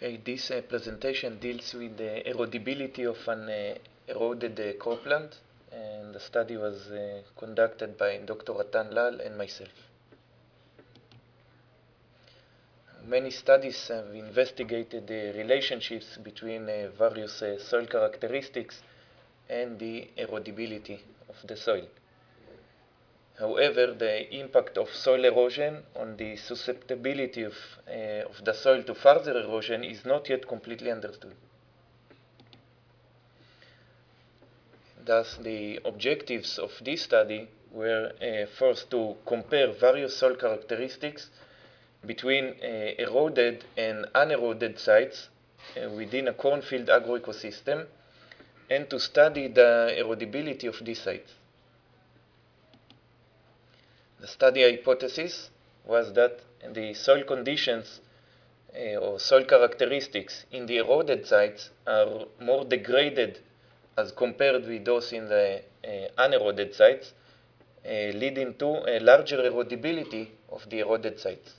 Okay, this presentation deals with the erodibility of an eroded cropland, and the study was conducted by Dr. Atan Lal and myself. Many studies have investigated the relationships between various soil characteristics and the erodibility of the soil. However, the impact of soil erosion on the susceptibility of the soil to further erosion is not yet completely understood. Thus, the objectives of this study were first to compare various soil characteristics between eroded and uneroded sites within a cornfield agroecosystem, and to study the erodibility of these sites. The study hypothesis was that the soil conditions or soil characteristics in the eroded sites are more degraded as compared with those in the uneroded sites, leading to a larger erodibility of the eroded sites.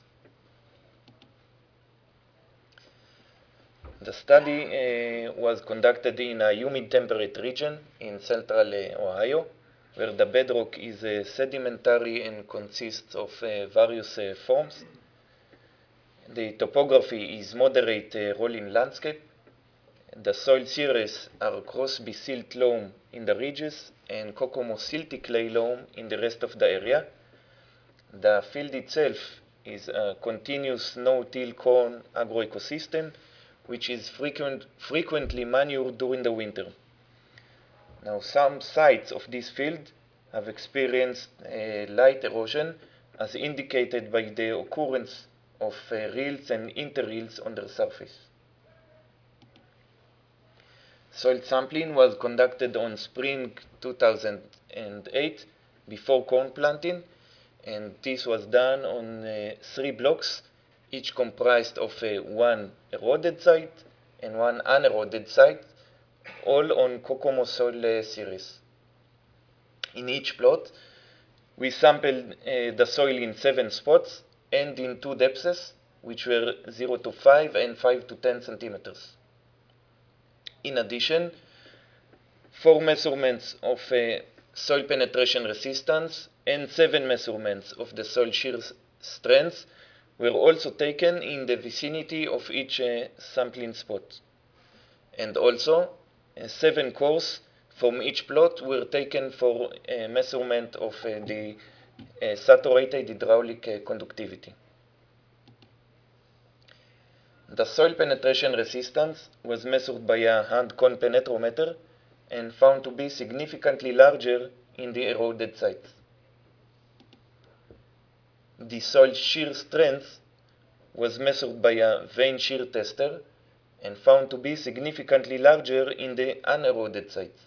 The study was conducted in a humid temperate region in central Ohio, where the bedrock is sedimentary and consists of various forms. The topography is moderate rolling landscape. The soil series are Crosby silt loam in the ridges and Kokomo silty clay loam in the rest of the area. The field itself is a continuous no-till corn agroecosystem, which is frequently manured during the winter. Now, some sites of this field have experienced light erosion, as indicated by the occurrence of rills and interrills on their surface. Soil sampling was conducted on spring 2008 before corn planting, and this was done on 3 blocks, each comprised of one eroded site and one uneroded site, all on Kokomo soil series. In each plot, we sampled the soil in 7 spots and in 2 depths, which were 0 to 5 and 5 to 10 centimeters. In addition, 4 measurements of soil penetration resistance and 7 measurements of the soil shear strength were also taken in the vicinity of each sampling spot. And also, 7 cores from each plot were taken for measurement of the saturated hydraulic conductivity. The soil penetration resistance was measured by a hand cone penetrometer and found to be significantly larger in the eroded sites. The soil shear strength was measured by a vane shear tester and found to be significantly larger in the uneroded sites.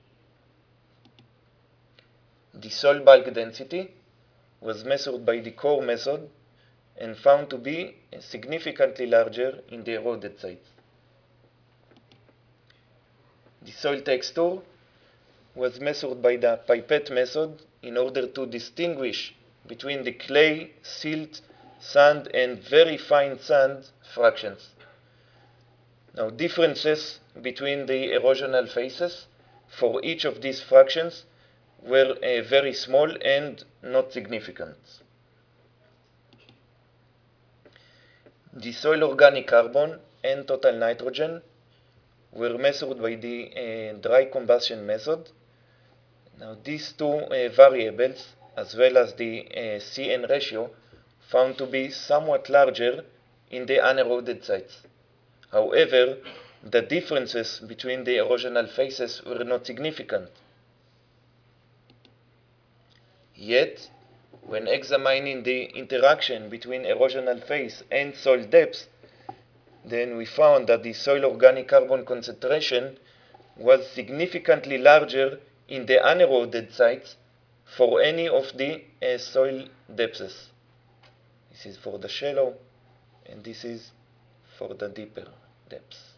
The soil bulk density was measured by the core method and found to be significantly larger in the eroded sites. The soil texture was measured by the pipette method in order to distinguish between the clay, silt, sand, and very fine sand fractions. Now, differences between the erosional phases for each of these fractions were very small and not significant. The soil organic carbon and total nitrogen were measured by the dry combustion method. Now, these two variables, as well as the CN ratio, found to be somewhat larger in the uneroded sites. However, the differences between the erosional phases were not significant. Yet, when examining the interaction between erosional phase and soil depth, then we found that the soil organic carbon concentration was significantly larger in the uneroded sites for any of the soil depths. This is for the shallow, and this is for the deeper depths.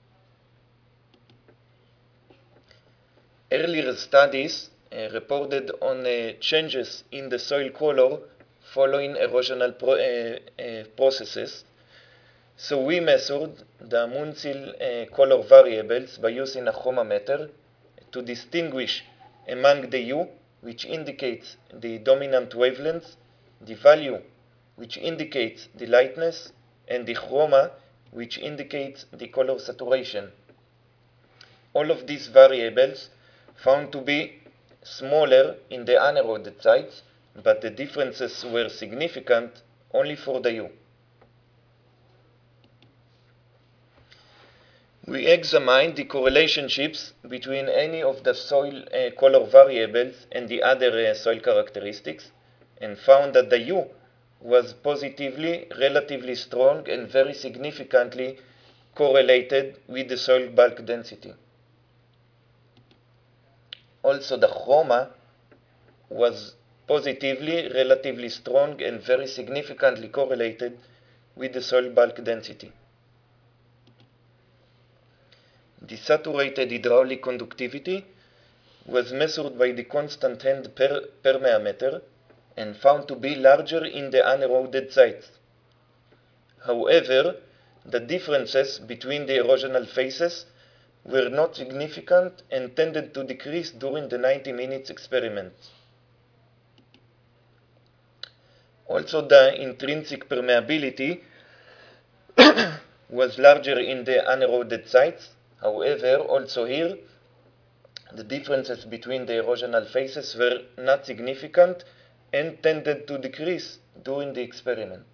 Earlier studies reported on changes in the soil color following erosional processes. So we measured the Munsell color variables by using a chromometer to distinguish among the U, which indicates the dominant wavelength, the value, which indicates the lightness, and the chroma, which indicates the color saturation. All of these variables found to be smaller in the uneroded sites, but the differences were significant only for the U. We examined the correlationships between any of the soil color variables and the other soil characteristics and found that the U was positively, relatively strong, and very significantly correlated with the soil bulk density. Also, the chroma was positively, relatively strong, and very significantly correlated with the soil bulk density. The saturated hydraulic conductivity was measured by the constant hand permeameter and found to be larger in the uneroded sites. However, the differences between the erosional phases were not significant and tended to decrease during the 90 minutes experiment. Also, the intrinsic permeability was larger in the uneroded sites. However, also here, the differences between the erosional phases were not significant and tended to decrease during the experiment.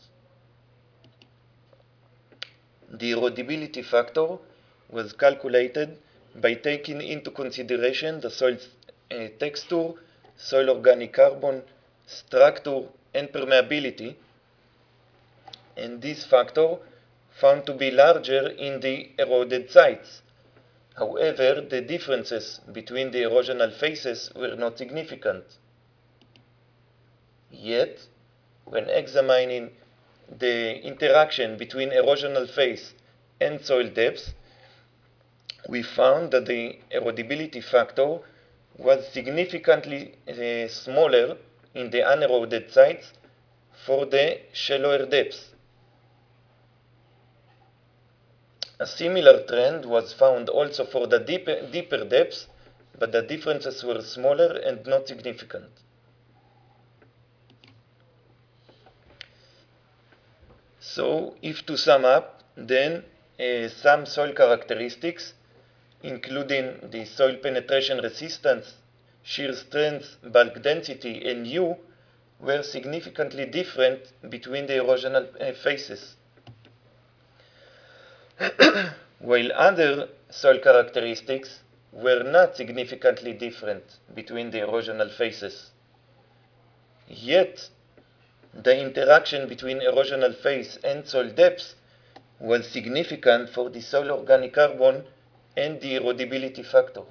The erodibility factor was calculated by taking into consideration the soil's texture, soil organic carbon, structure, and permeability, and this factor found to be larger in the eroded sites. However, the differences between the erosional phases were not significant. Yet, when examining the interaction between erosional phase and soil depth, we found that the erodibility factor was significantly smaller in the uneroded sites for the shallower depths. A similar trend was found also for the deeper depths, but the differences were smaller and not significant. So, if to sum up, then some soil characteristics, including the soil penetration resistance, shear strength, bulk density, and U, were significantly different between the erosional phases. While other soil characteristics were not significantly different between the erosional phases. Yet, the interaction between erosional phase and soil depth was significant for the soil organic carbon and the erodibility factor.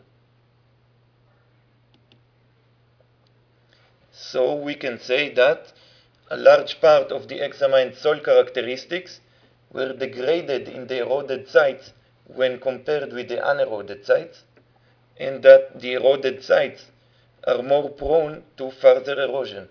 So we can say that a large part of the examined soil characteristics were degraded in the eroded sites when compared with the uneroded sites, and that the eroded sites are more prone to further erosion.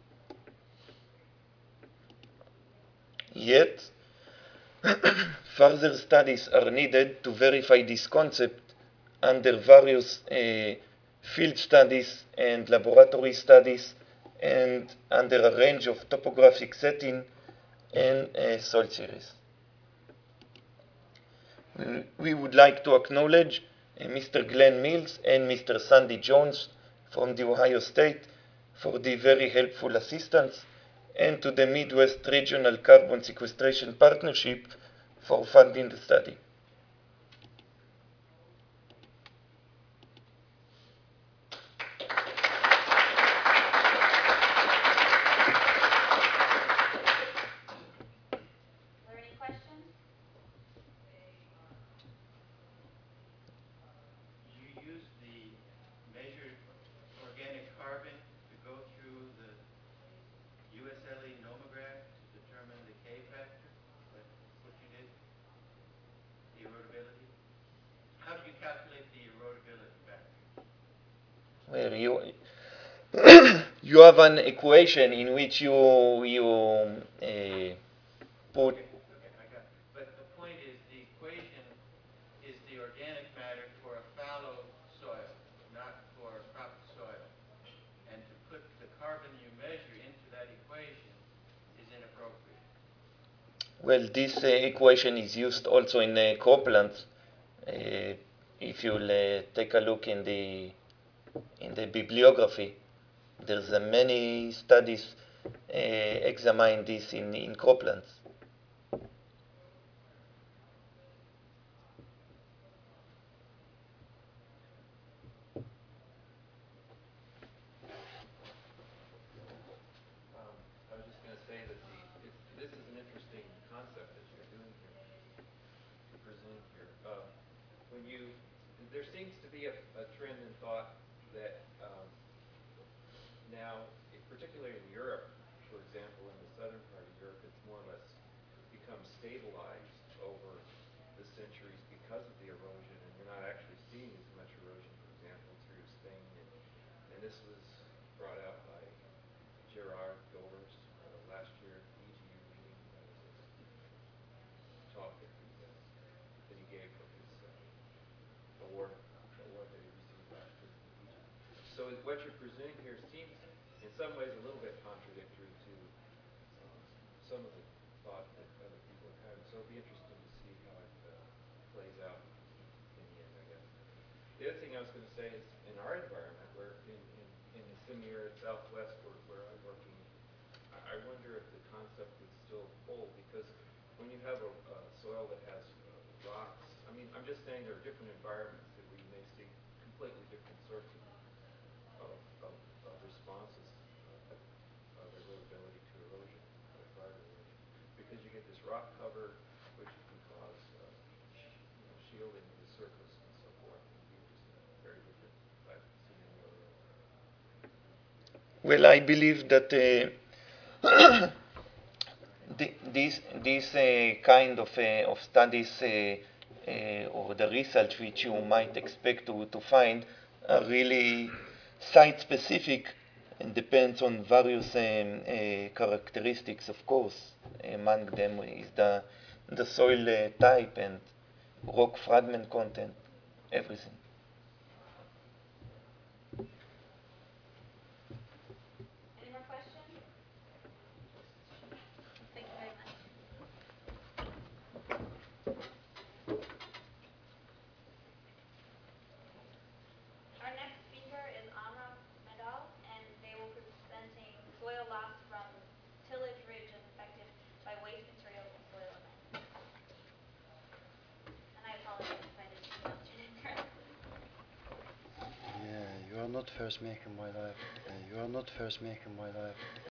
Yet, further studies are needed to verify this concept under various field studies and laboratory studies and under a range of topographic setting and soil series. We would like to acknowledge Mr. Glenn Mills and Mr. Sandy Jones from the Ohio State for the very helpful assistance, and to the Midwest Regional Carbon Sequestration Partnership for funding the study. Are there any questions? You use the measured organic carbon to go through the USLE nomograph to determine the K factor? That's what you did? The erodibility? How do you calculate the erodibility factor? Where you have an equation in which you put. Okay, I got it. But Well, this equation is used also in croplands. If you'll take a look in the bibliography, there's many studies examine this in croplands. I was just going to say that this is an interesting concept that you're doing here, you're presenting here. There seems to be a trend in thought that now, particularly in Europe, for example, in the southern part of Europe, it's more or less become stabilized over the centuries because of the erosion, and we're not actually seeing as much erosion, for example, through Spain. And this was brought out by Gerard Gowers last year at the EGU meeting. That was a talk that he gave for his award that he received last year from EGU. So what you're presenting here seems, in some ways, a little bit contradictory to some of the thought that other people have had. So it'll be interesting to see how it plays out in the end, I guess. The other thing I was going to say is, in our environment, where in the semi-arid Southwest, where I'm working, I wonder if the concept would still hold, because when you have a soil that has rocks, I mean, I'm just saying there are different environments that we may see completely different sorts of responses of availability to erosion, fire erosion, because you get this rock cover, which can cause shielding of the surface and so forth, and be just very different if I've seen any other. Well, I believe that this kind of studies or the research which you might expect to find are really site-specific and depends on various characteristics, of course. Among them is the soil type and rock fragment content, everything. Any more questions? Thank you very much. Our next speaker is Amram Medal, and they will be presenting soil loss from tillage ridge affected by waste materials and soil events. And I apologize if I didn't pronounce your name correctly. Yeah, you are not first making my life. You are not first making my life.